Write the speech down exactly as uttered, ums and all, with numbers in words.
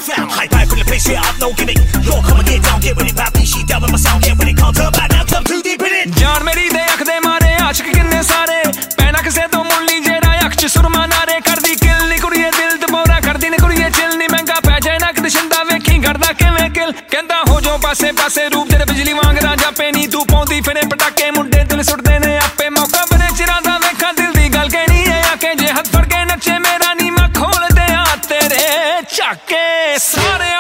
found. High five from the place straight up, no gimmick. You're coming get down, get with it, Pappy. She down with my sound, get with it. Can't turn back now, come too deep in it. जान मेरी दे अख दे मारे आशिक किन्ने सारे पैना किसे तो मुल्ली जेरा अख च सुरमा नारे करदी किल नी कुड़िए दिल दबोरा करदी नी कुड़िए चिल नी महंगा पै जाए ना कदिशंदा वेखी करदा किवें किल कहंदा हो जो पासे पासे रूप तेरे बिजली वांग रांझा पैनी तू पाउंदी फिरे पटाके मुंडे दिल सुटदे ने आपे मौका बने चिरां दा वेखा दिल दी गल कहनी है आके जे हथ फड़ के नक्शे मेरा नी मैं खोल दे आ तेरे चाके सारे